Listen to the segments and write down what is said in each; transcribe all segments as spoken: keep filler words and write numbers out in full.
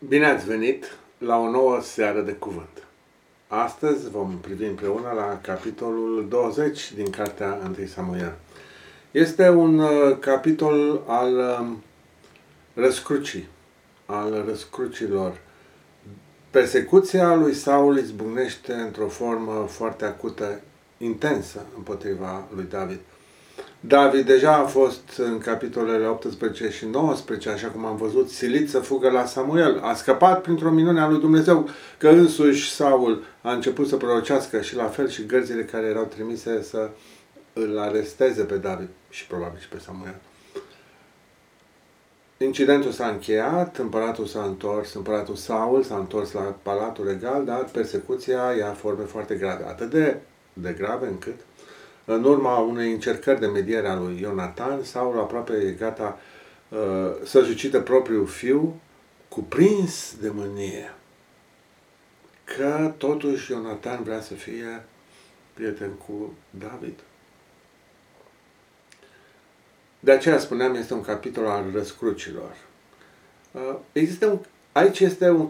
Bine ați venit la o nouă seară de cuvânt. Astăzi vom privi împreună la capitolul douăzeci din cartea întâi Samuel. Este un uh, capitol al uh, răscrucii, al răscrucilor. Persecuția lui Saul izbucnește într-o formă foarte acută, intensă împotriva lui David. David deja a fost în capitolele optsprezece și nouăsprezece, așa cum am văzut, silit să fugă la Samuel. A scăpat printr-o minune a lui Dumnezeu, că însuși Saul a început să prorocească și la fel și gărzile care erau trimise să îl aresteze pe David și probabil și pe Samuel. Incidentul s-a încheiat, împăratul s-a întors, împăratul Saul s-a întors la palatul regal, dar persecuția ia forme foarte grave, atât de, de grave încât în urma unei încercări de mediere a lui Ionatan, Saul aproape e gata uh, să-și ucidă propriul fiu, cuprins de mânie. Că totuși Ionatan vrea să fie prieten cu David. De aceea spuneam, este un capitol al răscrucilor. Uh, există un, aici este un,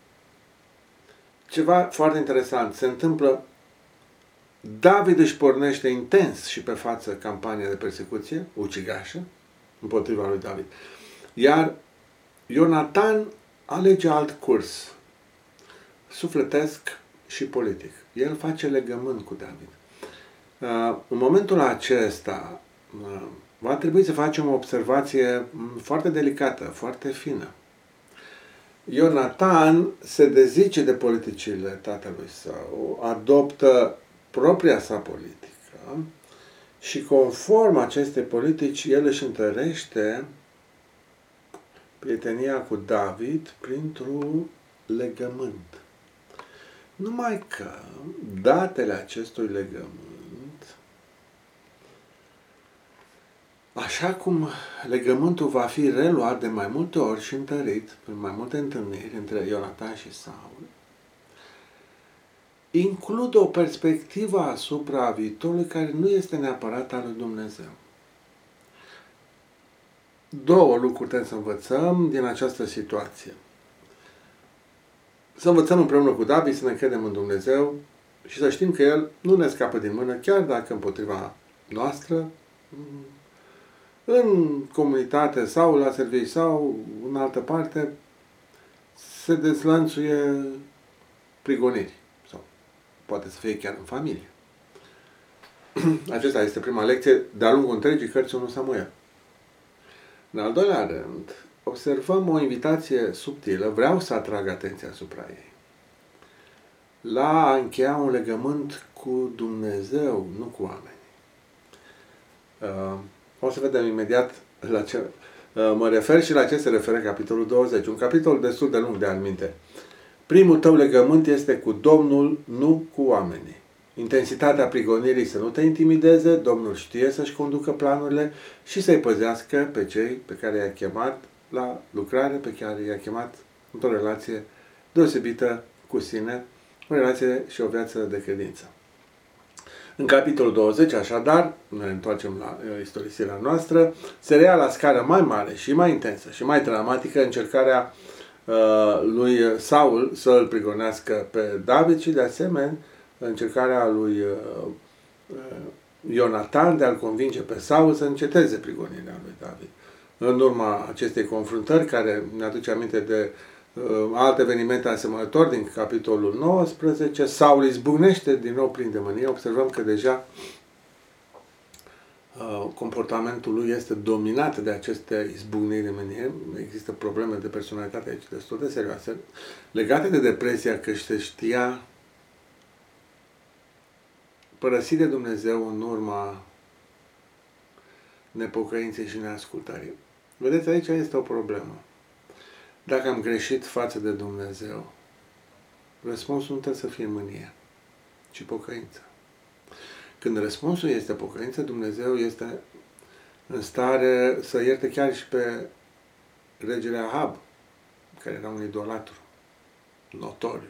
ceva foarte interesant. Se întâmplă David își pornește intens și pe față campania de persecuție, ucigașă, împotriva lui David. Iar Ionatan alege alt curs, sufletesc și politic. El face legământ cu David. În momentul acesta va trebui să facem o observație foarte delicată, foarte fină. Ionatan se dezice de politicile tatălui său, adoptă propria sa politică și conform acestei politici el își întărește prietenia cu David printr-un legământ. Numai că datele acestui legământ, așa cum legământul va fi reluat de mai multe ori și întărit prin mai multe întâlniri între Ionatan și Saul, include o perspectivă asupra viitorului care nu este neapărat al lui Dumnezeu. Două lucruri trebuie să învățăm din această situație. Să învățăm împreună cu David, să ne credem în Dumnezeu și să știm că El nu ne scapă din mână, chiar dacă împotriva noastră, în comunitate sau la serviciu sau în altă parte, se dezlănțuie prigoniri. Poate să fie chiar în familie. Acesta este prima lecție de-a lungul întregii cărți unu Samuel. În al doilea rând, observăm o invitație subtilă, vreau să atrag atenția asupra ei, la a încheia un legământ cu Dumnezeu, nu cu oameni. Uh, o să vedem imediat la ce uh, mă refer și la ce se referă capitolul douăzeci. Un capitol destul de lung de alminte. Primul tău legământ este cu Domnul, nu cu oamenii. Intensitatea prigonirii să nu te intimideze, Domnul știe să-și conducă planurile și să-i păzească pe cei pe care i-a chemat la lucrare, pe care i-a chemat într-o relație deosebită cu sine, o relație și o viață de credință. În capitolul douăzeci, așadar, ne întoarcem la istorisirea noastră, se reia la scară mai mare și mai intensă și mai dramatică încercarea lui Saul să îl prigonească pe David și de asemenea încercarea lui Ionatan de a-l convinge pe Saul să înceteze prigonirea lui David. În urma acestei confruntări, care ne aduce aminte de uh, alt eveniment asemănător din capitolul nouăsprezece, Saul izbucnește din nou plin de mânie. Observăm că deja comportamentul lui este dominat de aceste izbucniri de mânie. Există probleme de personalitate aici destul de serioase, legate de depresia, că se știa părăsit de Dumnezeu în urma nepocăinței și neascultării. Vedeți, aici este o problemă. Dacă am greșit față de Dumnezeu, răspunsul nu trebuie să fie mânie, ci pocăință. Când răspunsul este pocăință, Dumnezeu este în stare să ierte chiar și pe regele Ahab, care era un idolatru notoriu.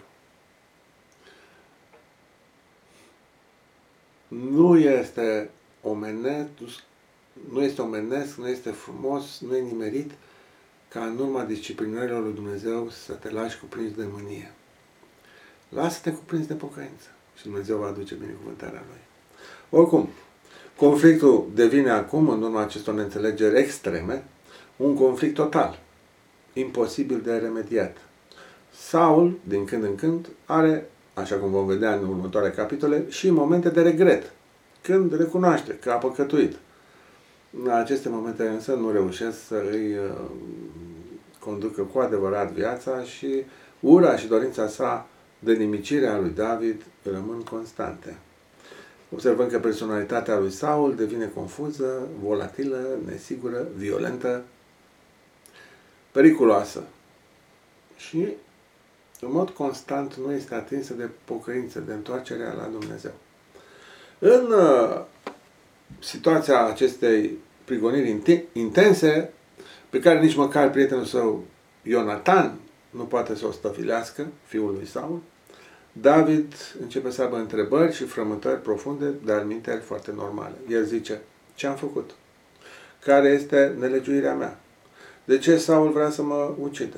Nu este omenesc, nu este omenesc, nu este frumos, nu e nimerit ca în urma disciplinărilor lui Dumnezeu să te lași cuprins de mânie. Lasă-te cuprins de pocăință și Dumnezeu va aduce binecuvântarea Lui. Oricum, conflictul devine acum, în urma acestor neînțelegeri extreme, un conflict total, imposibil de remediat. Saul, din când în când, are, așa cum vom vedea în următoarele capitole, și momente de regret, când recunoaște că a păcătuit. În aceste momente însă nu reușesc să îi uh, conducă cu adevărat viața și ura și dorința sa de nimicire a lui David rămân constante. Observăm că personalitatea lui Saul devine confuză, volatilă, nesigură, violentă, periculoasă și în mod constant nu este atinsă de pocăință, de întoarcerea la Dumnezeu. În uh, situația acestei prigoniri intense, pe care nici măcar prietenul său Ionatan nu poate să o stăvilească, fiul lui Saul, David începe să aibă întrebări și frământări profunde, dar minteri foarte normale. El zice, ce am făcut? Care este nelegiuirea mea? De ce Saul vrea să mă ucidă?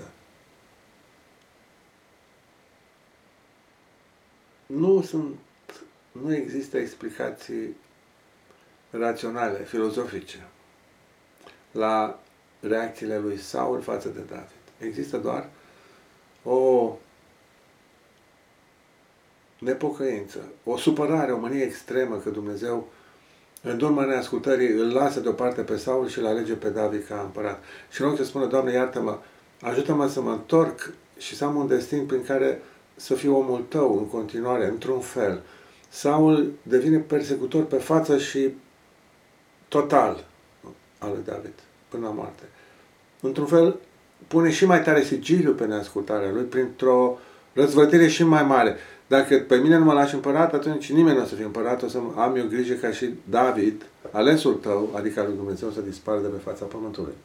Nu sunt, nu există explicații raționale, filozofice, la reacțiile lui Saul față de David. Există doar o nepocăință, o supărare, o mânie extremă că Dumnezeu, în urma neascultării, îl lasă deoparte pe Saul și îl alege pe David ca împărat. Și rog să spună, Doamne, iartă-mă, ajută-mă să mă întorc și să am un destin prin care să fiu omul Tău în continuare, într-un fel. Saul devine persecutor pe față și total al lui David, până la moarte. Într-un fel, pune și mai tare sigiliu pe neascultarea lui printr-o răzvătire și mai mare. Dacă pe mine nu mă lași împărat, atunci nimeni nu o să fie împărat, o să am eu grijă ca și David, alesul tău, adică al lui Dumnezeu, să dispară de pe fața pământului.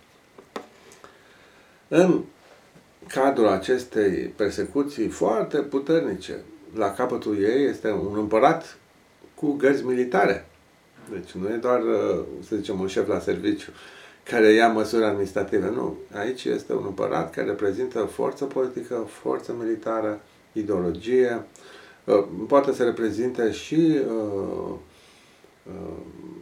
În cadrul acestei persecuții foarte puternice, la capătul ei este un împărat cu gărzi militare. Deci nu e doar, să zicem, un șef la serviciu care ia măsuri administrative. Nu. Aici este un împărat care reprezintă forță politică, forță militară, ideologie, poate să reprezinte și uh, uh,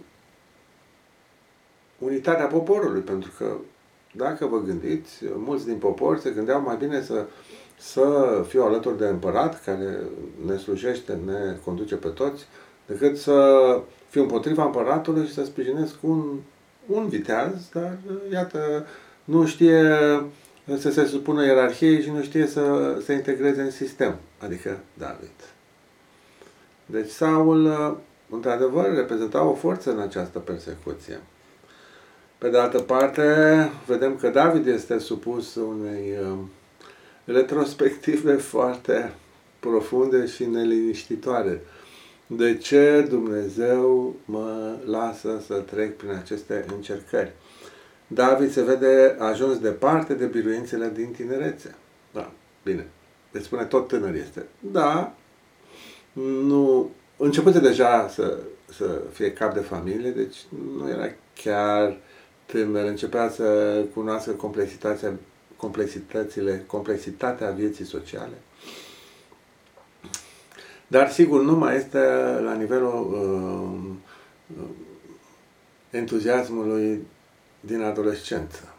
unitatea poporului, pentru că, dacă vă gândiți, mulți din popor se gândeau mai bine să, să fiu alături de împărat, care ne slujește, ne conduce pe toți, decât să fiu împotriva împăratului și să sprijinesc un, un viteaz, dar, iată, nu știe să se supună ierarhiei și nu știe să se integreze în sistem, adică David. Deci Saul, într-adevăr, reprezenta o forță în această persecuție. Pe de altă parte, vedem că David este supus unei retrospective foarte profunde și neliniștitoare. De ce Dumnezeu mă lasă să trec prin aceste încercări? David se vede ajuns departe de biruințele din tinerețe. Da, bine. Deci spune, tot tânăr este. Da, nu, începuse deja să, să fie cap de familie, deci nu era chiar tânăr. Începea să cunoască complexitatea, complexitățile, complexitatea vieții sociale. Dar, sigur, nu mai este la nivelul uh, entuziasmului din adolescență.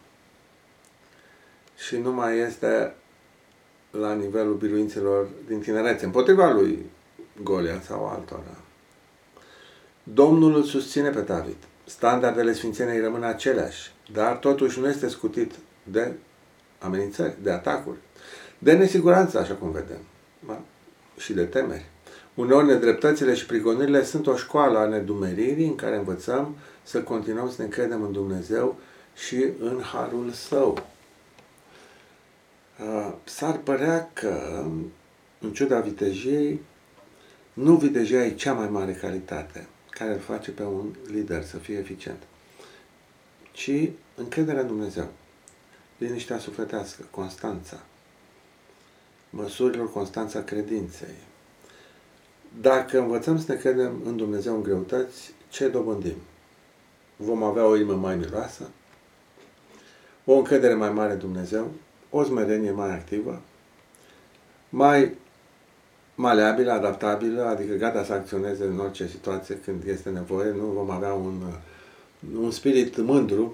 Și nu mai este la nivelul biruințelor din tinerețe, împotriva lui Goliat sau altora. Domnul îl susține pe David. Standardele sfințeniei rămân aceleași, dar totuși nu este scutit de amenințări, de atacuri, de nesiguranță, așa cum vedem, da? Și de temeri. Uneori nedreptățile și prigonirile sunt o școală a nedumeririi în care învățăm să continuăm să ne încredem în Dumnezeu și în harul Său. S-ar părea că, în ciuda vitejiei, nu vitejia e cea mai mare calitate care îl face pe un lider să fie eficient, ci încrederea în Dumnezeu, liniștea sufletească, constanța, măsurilor, constanța credinței. Dacă învățăm să ne credem în Dumnezeu în greutăți, ce dobândim? Vom avea o inimă mai miloasă, o încredere mai mare în Dumnezeu, o smerenie mai activă, mai maleabilă, adaptabilă, adică gata să acționeze în orice situație când este nevoie, nu vom avea un, un spirit mândru,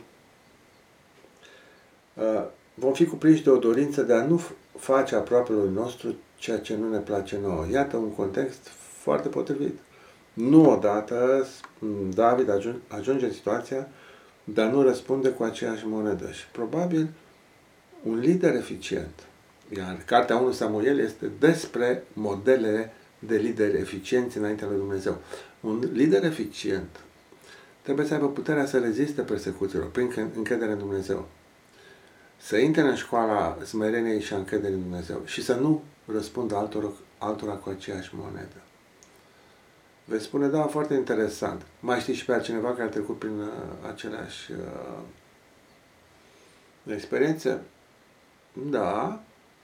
vom fi cuprinși de o dorință de a nu face aproapelui nostru ceea ce nu ne place nouă. Iată un context foarte potrivit. Nu odată David ajunge în situația de a nu răspunde cu aceeași monedă. Și probabil un lider eficient, iar Cartea unu Samuel este despre modelele de lideri eficienți înaintea lui Dumnezeu. Un lider eficient trebuie să aibă puterea să reziste persecuțiilor prin încredere în Dumnezeu. Să intre în școala smereniei și a încrederii în Dumnezeu și să nu răspundă altora, altora cu aceeași monedă. Veți spune, da, foarte interesant. Mai știți și pe altcineva care a trecut prin uh, aceleași uh, experiențe? Da.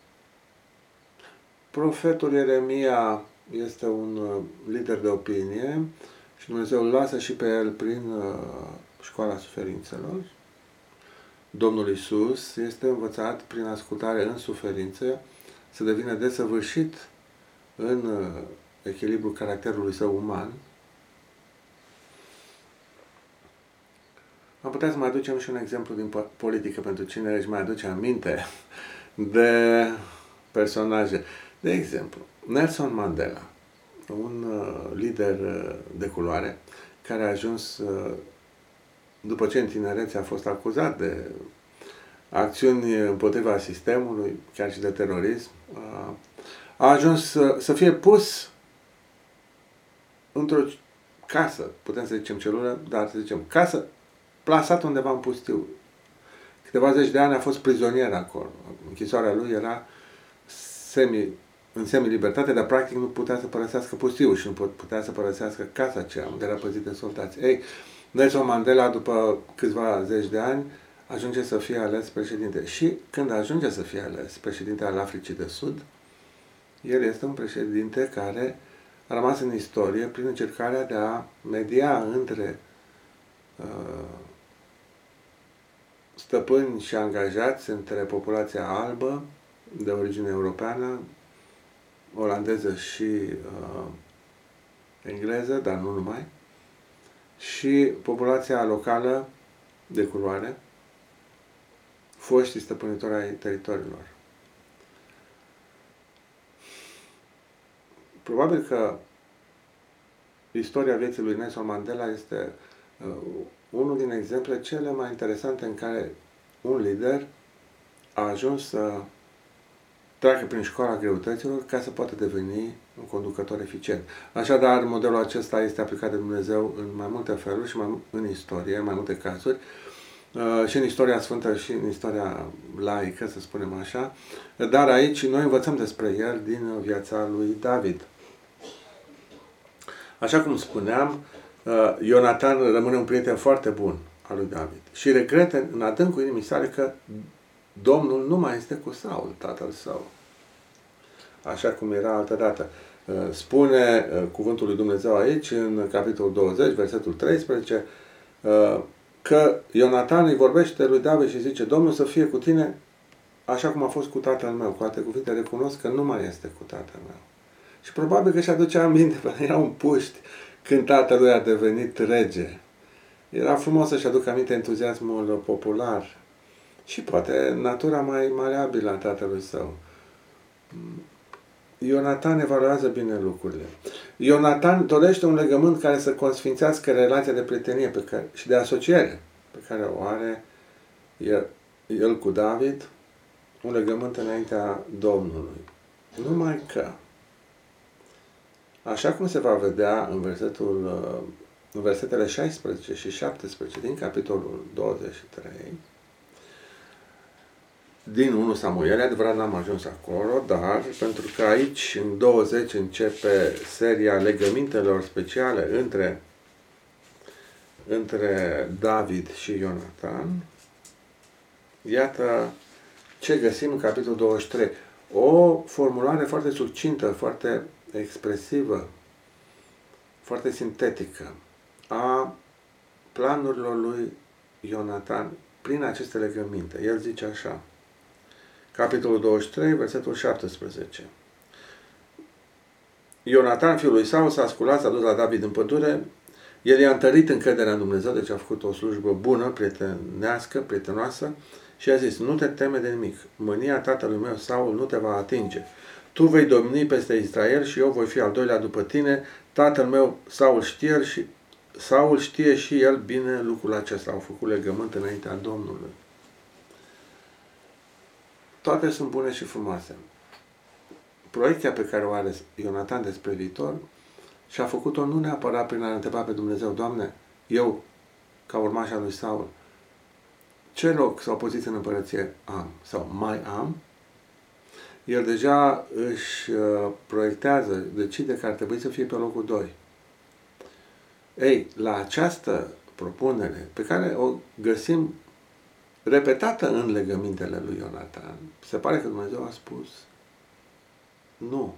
Profetul Ieremia este un uh, lider de opinie și Dumnezeu îl lasă și pe el prin uh, școala suferințelor. Domnul Iisus este învățat prin ascultare în suferință să devină desăvârșit în uh, echilibrul caracterului său uman. Am putea să mai aducem și un exemplu din politică pentru cine își mai aduce aminte de personaje. De exemplu, Nelson Mandela, un uh, lider uh, de culoare care a ajuns, uh, după ce în tinerețe a fost acuzat de acțiuni împotriva sistemului, chiar și de terorism, uh, a ajuns să, să fie pus într-o casă, putem să zicem celulă, dar să zicem casă, plasat undeva în pustiu. Câteva zeci de ani a fost prizonier acolo. Închisoarea lui era semi, în semi-libertate, dar practic nu putea să părăsească pustiul și nu putea să părăsească casa aceea unde era păzit de soldați. Ei, Nelson Mandela, după câțiva zeci de ani, ajunge să fie ales președinte. Și când ajunge să fie ales președinte al Africii de Sud, el este un președinte care a rămas în istorie prin încercarea de a media între uh, stăpâni și angajați, între populația albă de origine europeană, olandeză și uh, engleză, dar nu numai, și populația locală de culoare, foștii stăpânitori ai teritoriilor. Probabil că istoria vieții lui Nelson Mandela este uh, unul din exemple cele mai interesante în care un lider a ajuns să treacă prin școala greutăților ca să poată deveni un conducător eficient. Așadar, modelul acesta este aplicat de Dumnezeu în mai multe feluri și mai, în istorie, în mai multe cazuri, uh, și în istoria sfântă și în istoria laică, să spunem așa, dar aici noi învățăm despre el din viața lui David. Așa cum spuneam, uh, Ionatan rămâne un prieten foarte bun al lui David și regretă în adâncul inimii sale că Domnul nu mai este cu Saul, tatăl său, așa cum era altădată. Spune cuvântul lui Dumnezeu aici, în capitolul douăzeci, versetul treisprezece, că Ionatan îi vorbește lui David și zice, Domnul să fie cu tine așa cum a fost cu tatăl meu. Cu alte cuvinte, recunosc că nu mai este cu tatăl meu. Și probabil că și aducea aminte, pentru că erau în puști când tatălui a devenit rege. Era frumos să-și aducă aminte entuziasmul popular și poate natura mai maleabilă a tatălui său. Ionatan evaluează bine lucrurile. Ionatan dorește un legământ care să consfințească relația de prietenie pe care, și de asociere pe care o are el, el cu David, un legământ înaintea Domnului. Numai că, așa cum se va vedea în, versetul, în versetele șaisprezece și șaptesprezece din capitolul douăzeci și trei, din unu Samuel, adevărat n-am ajuns acolo, dar pentru că aici în douăzeci începe seria legămintelor speciale între, între David și Ionatan, iată ce găsim în capitolul douăzeci și trei. O formulare foarte succintă, foarte expresivă, foarte sintetică a planurilor lui Ionatan prin aceste legăminte. El zice așa, capitolul douăzeci și trei, versetul șaptesprezece. Ionatan, fiul lui Saul, s-a sculat, s-a dus la David în pădure. El i-a întărit încrederea în Dumnezeu, deci a făcut o slujbă bună, prietenească, prietenoasă, și a zis, nu te teme de nimic, mânia tatălui meu Saul nu te va atinge. Tu vei domni peste Israel și eu voi fi al doilea după tine. Tatăl meu Saul știe și Saul știe și el bine lucrul acesta. Au făcut legământ înaintea Domnului. Toate sunt bune și frumoase. Proiecția pe care o are Ionatan despre viitor și-a făcut-o nu neapărat prin a întreba pe Dumnezeu, Doamne, eu, ca urmaș al lui Saul, ce loc sau poziție în împărăție am sau mai am? El deja își proiectează, decide că ar trebui să fie pe locul doi. Ei, la această propunere, pe care o găsim repetată în legămintele lui Ionatan, se pare că Dumnezeu a spus nu.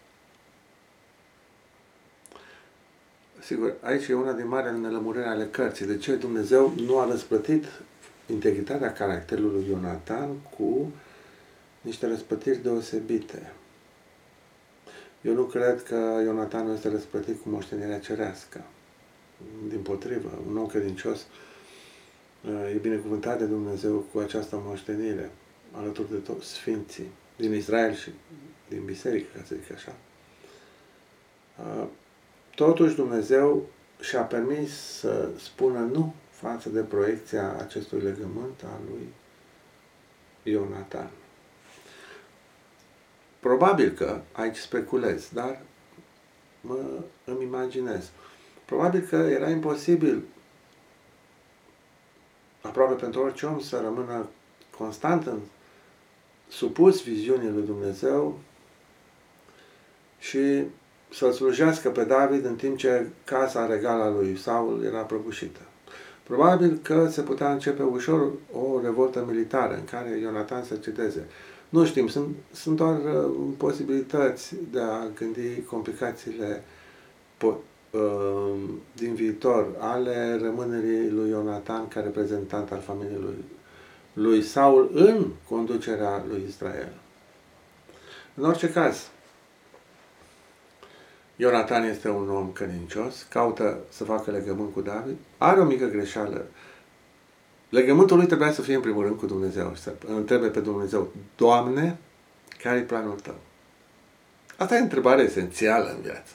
Sigur, aici e una din marile nelămuriri ale cărții. De ce Dumnezeu nu a răsplătit integritatea caracterului lui Ionatan cu niște răsplătiri deosebite? Eu nu cred că Ionatan nu este răsplătit cu moștenirea cerească. Dimpotrivă, un om credincios e binecuvântat de Dumnezeu cu această moștenire, alături de toți sfinții din Israel și din biserică, ca să zic așa. Totuși Dumnezeu și-a permis să spună nu față de proiecția acestui legământ al lui Ionatan. Probabil că, aici speculez, dar mă, îmi imaginez, probabil că era imposibil aproape pentru orice om să rămână constant în, supus viziunii lui Dumnezeu și să-l slujească pe David în timp ce casa regală a lui Saul era prăbușită. Probabil că se putea începe ușor o revoltă militară în care Ionatan să cedeze. Nu știm, sunt, sunt doar uh, posibilități de a gândi complicațiile po- uh, din viitor ale rămânerii lui Ionatan ca reprezentant al familiei lui, lui Saul în conducerea lui Israel. În orice caz, Ionatan este un om credincios, caută să facă legământ cu David, are o mică greșeală. Legământul lui trebuia să fie în primul rând cu Dumnezeu și să întrebe pe Dumnezeu, Doamne, care-i planul tău? Asta e o întrebare esențială în viață.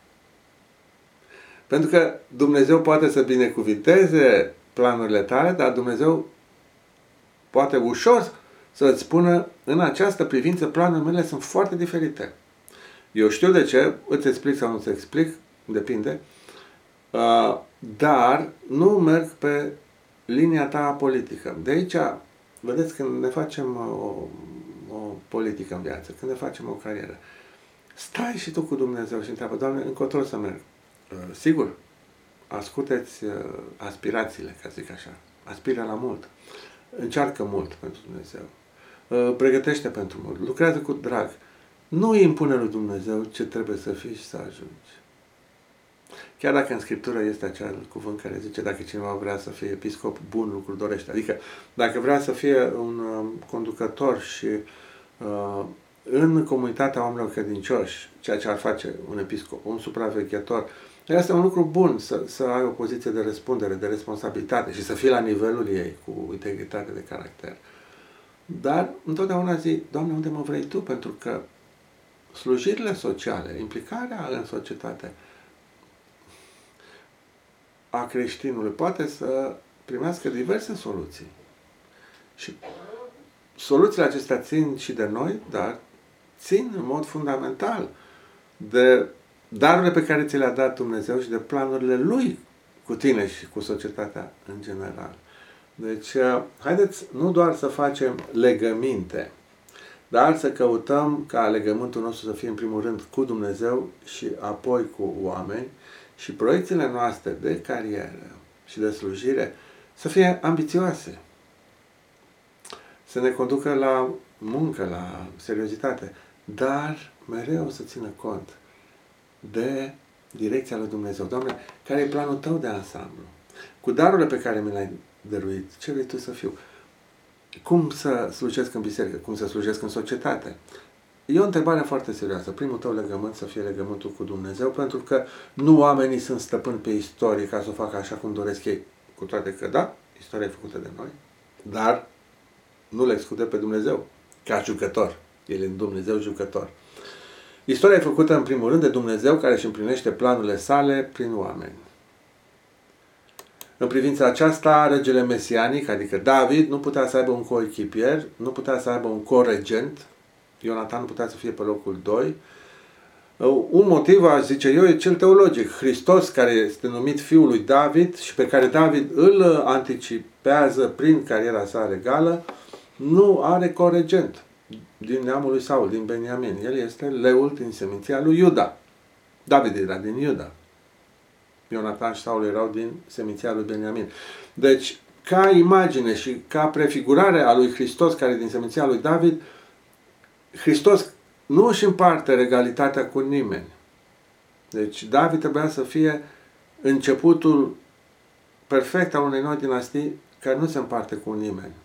Pentru că Dumnezeu poate să binecuvinteze planurile tale, dar Dumnezeu poate ușor să îți spună, în această privință, planurile mele sunt foarte diferite. Eu știu de ce, îți explic sau nu îți explic, depinde, uh, dar nu merg pe linia ta politică. De aici, vedeți, când ne facem o, o politică în viață, când ne facem o carieră, stai și tu cu Dumnezeu și întreabă, Doamne, încotro să merg. Uh, sigur, asculteți uh, aspirațiile, ca zic așa. Aspiră la mult. Încearcă mult pentru Dumnezeu. Uh, pregătește pentru mult. Lucrează cu drag. Nu impune lui Dumnezeu ce trebuie să fii și să ajungi. Chiar dacă în Scriptură este acel cuvânt care zice dacă cineva vrea să fie episcop, bun lucru dorește. Adică dacă vrea să fie un uh, conducător și uh, în comunitatea oamenilor credincioși, ceea ce ar face un episcop, un supraveghetor, este un lucru bun să, să ai o poziție de răspundere, de responsabilitate și să fii la nivelul ei cu integritate de caracter. Dar întotdeauna zi, Doamne, unde mă vrei Tu? Pentru că slujirile sociale, implicarea în societate a creștinului poate să primească diverse soluții. Și soluțiile acestea țin și de noi, dar țin în mod fundamental de darurile pe care ți le-a dat Dumnezeu și de planurile Lui cu tine și cu societatea în general. Deci, haideți nu doar să facem legăminte, dar să căutăm ca legământul nostru să fie în primul rând cu Dumnezeu și apoi cu oameni și proiecțiile noastre de carieră și de slujire să fie ambițioase, să ne conducă la muncă, la seriozitate, dar mereu să țină cont de direcția lui Dumnezeu. Doamne, care e planul Tău de ansamblu? Cu darurile pe care mi le-ai dăruit? Ce vrei tu să fiu? Cum să slujesc în biserică? Cum să slujesc în societate? E o întrebare foarte serioasă. Primul tău legământ să fie legământul cu Dumnezeu, pentru că nu oamenii sunt stăpâni pe istorie ca să o facă așa cum doresc ei. Cu toate că, da, istoria e făcută de noi, dar nu le exclude pe Dumnezeu ca jucător. El e Dumnezeu jucător. Istoria e făcută în primul rând de Dumnezeu care își împlinește planurile sale prin oameni. În privința aceasta, regele mesianic, adică David, nu putea să aibă un coechipier, nu putea să aibă un coregent. Ionatan nu putea să fie pe locul doi. Un motiv, aș zice eu, e cel teologic. Hristos, care este numit Fiul lui David și pe care David îl anticipează prin cariera sa regală, nu are coregent din neamul lui Saul, din Beniamin. El este leul din seminția lui Iuda. David era din Iuda. Ionatan și Saul erau din seminția lui Beniamin. Deci, ca imagine și ca prefigurare a lui Hristos, care e din seminția lui David, Hristos nu își împarte regalitatea cu nimeni. Deci David trebuia să fie începutul perfect al unei noi dinastii care nu se împarte cu nimeni.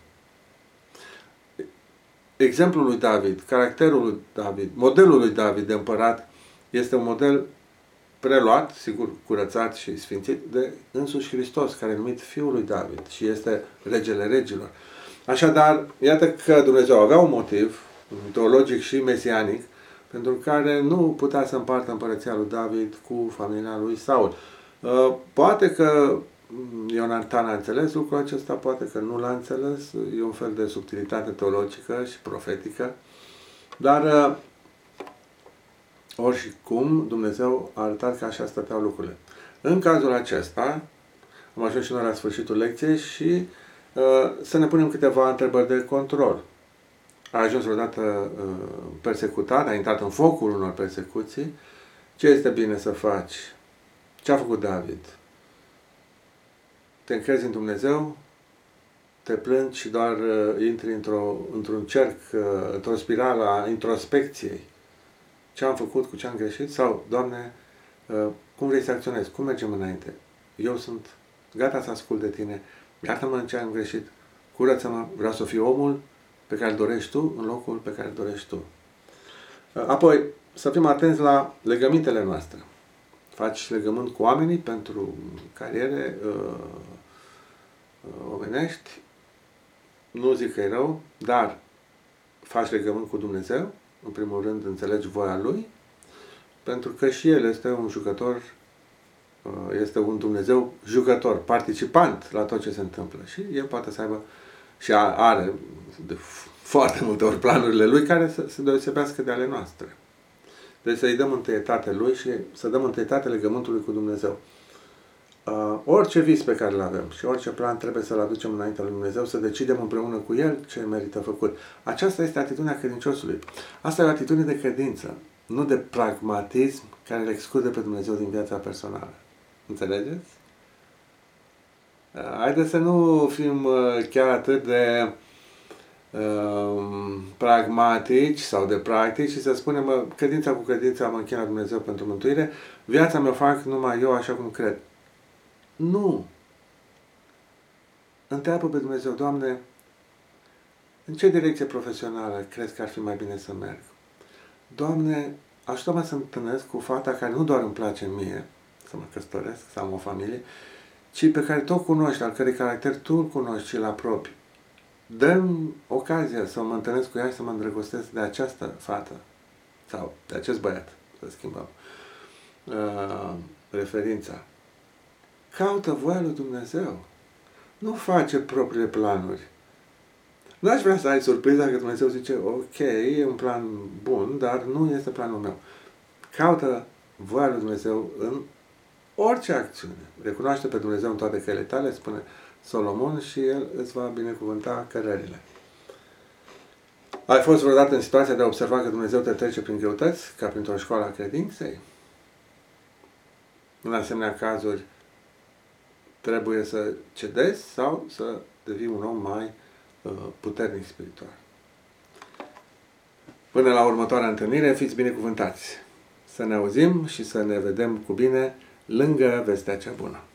Exemplul lui David, caracterul lui David, modelul lui David de împărat este un model preluat, sigur, curățat și sfințit de însuși Hristos, care e numit Fiul lui David și este regele regilor. Așadar, iată că Dumnezeu avea un motiv mitologic și mesianic pentru care nu putea să împartă împărăția lui David cu familia lui Saul. Poate că Ionatan a înțeles lucrul acesta, poate că nu l-a înțeles, e un fel de subtilitate teologică și profetică, dar oricum Dumnezeu a arătat că așa stăteau lucrurile. În cazul acesta, am ajuns și noi la sfârșitul lecției și uh, să ne punem câteva întrebări de control. A ajuns vreodată uh, persecutat, a intrat în focul unor persecuții. Ce este bine să faci? Ce a făcut David? Te încrezi în Dumnezeu, te plângi și doar uh, intri într-o, într-un cerc, uh, într-o spirală a introspecției. Ce am făcut, cu ce am greșit? Sau, Doamne, uh, cum vrei să acționezi? Cum mergem înainte? Eu sunt gata să ascult de Tine. Iartă-mă în ce am greșit. Curăță-mă, vreau să fiu omul pe care îl dorești Tu, în locul pe care îl dorești Tu. Uh, apoi, să fim atenți la legămintele noastre. Faci legământ cu oamenii pentru cariere uh, omenești, nu zic că e rău, dar faci legământ cu Dumnezeu, în primul rând înțelegi voia Lui, pentru că și El este un jucător, este un Dumnezeu jucător, participant la tot ce se întâmplă și El poate să aibă și are de foarte multe ori planurile Lui care să se deosebească de ale noastre. Deci să-i dăm întâietate Lui și să dăm întâietate legământului cu Dumnezeu. Uh, orice vis pe care îl avem și orice plan trebuie să-l aducem înaintea lui Dumnezeu, să decidem împreună cu El ce merită făcut. Aceasta este atitudinea credinciosului. Asta e o atitudine de credință, nu de pragmatism care îl exclude pe Dumnezeu din viața personală. Înțelegeți? Uh, haideți să nu fim uh, chiar atât de uh, pragmatici sau de practici și să spunem uh, credința cu credința mă închin la Dumnezeu pentru mântuire, viața mea fac numai eu așa cum cred. Nu. Întreabă pe Dumnezeu, Doamne, în ce direcție profesională crezi că ar fi mai bine să merg? Doamne, ajută-mă să întâlnesc cu fata care nu doar îmi place mie, să mă căsătoresc, să am o familie, ci pe care Tu o cunoști, al cărei caracter Tu îl cunoști și îl apropii. Dă-mi ocazia să mă întâlnesc cu ea și să mă îndrăgostesc de această fată sau de acest băiat, să schimbăm uh, referința. Caută voia lui Dumnezeu. Nu face propriile planuri. N-aș vrea să ai surpriza că Dumnezeu zice, ok, e un plan bun, dar nu este planul meu. Caută voia lui Dumnezeu în orice acțiune. Recunoaște pe Dumnezeu în toate căile tale, spune Solomon, și El îți va binecuvânta cărările. Ai fost vreodată în situația de a observa că Dumnezeu te trece prin greutăți, ca printr-o școală a credinței? În asemenea cazuri, trebuie să cedezi sau să devii un om mai uh, puternic spiritual. Până la următoarea întâlnire, fiți binecuvântați! Să ne auzim și să ne vedem cu bine lângă vestea cea bună.